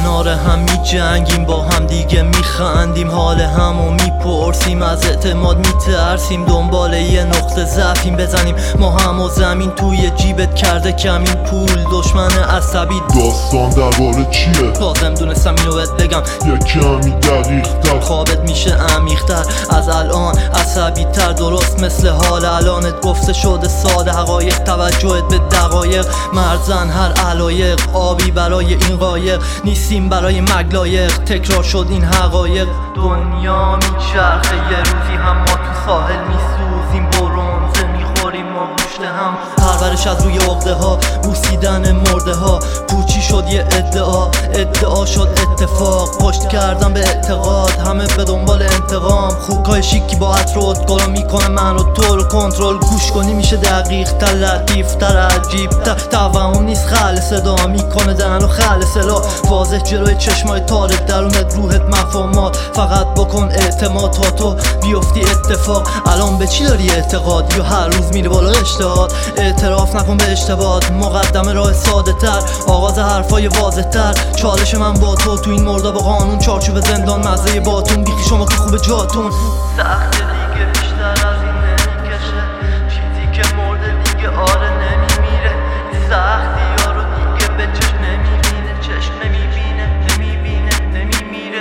کنار هم می جنگیم، با هم دیگه می خندیم، حال همو می پرسیم، از اعتماد می ترسیم، دنبال یه نقطه ضعفیم، بزنیم ما هم و زمین توی جیبت کرده کمین، پول دشمن عصبی. داستان درباره چیه؟ لازم دونستم اینو بهت بگم یه کمی دقیق تر، خوابت میشه عمیق‌تر از الان، عصبی تر، درست مثل حال الانت گفته شده ساده، حقایق توجهت به دقایق، مرزن هر علایق، آبی برای این قایق، نیستیم برای مگلایق، تکرار شد این حقایق. دنیا میچرخه، یه روزی هم ما تو ساحل میسوزیم، برنزه میخوریم ما گوشت هم، پرورش از روی عقده ها، بوسیدن مرده ها، پوچی شد یه ادعا شد اتفاق، پشت کردم به اعتقاد، همه به دنبال انتقام، خوکای شیکی با عطر و ادگارا میکنه من رو تو رو کنترل، گوش کنی میشه دقیق تر، لطیف تر، عجیب تر، توهم نیست خل صدا میکنه دهن و خل سلا، واضح جلوی چشمای تاره، درونت روحت مفاهمات، فقط بکن اعتماد تا تو بیفتی اتفاق. الان به چی داری اعتقاد؟ یا هر روز میره بالا اشتهات؟ اعتراف نکن به اشتباهات، مقدمه راه ساده تر، آغاز حرفای واضح تر، چالش من با تو این مرداب قانون، چارچوب زندان، مزه باتون، بیخی شما که خوب جاتون، سخت دیگه بیشتر از این نمیکشه، چیزی که مرده دیگه آره نمیمیره، سختی یارو دیگه به چشم نمیبینه، چشم نمیبینه، نمیمیره.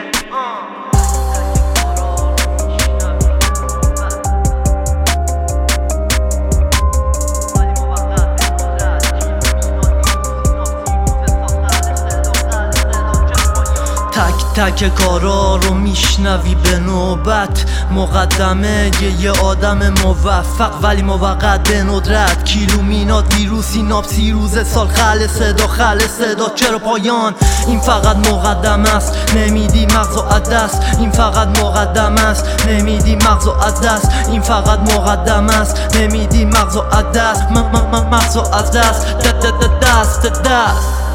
تک تک کارا رو میشنوی به نوبت، مقدمه یه آدم موفق ولی موقت به ندرت، کیلومینات ویروسی ناب 30 روز سال، خل صدا چرا پایان؟ این فقط مقدمه است، نمیدی مغزو از دست، این فقط مقدمه است، نمیدی مغزو از دست، این فقط مقدمه است، نمیدی مغزو از دست، مغزو از دست.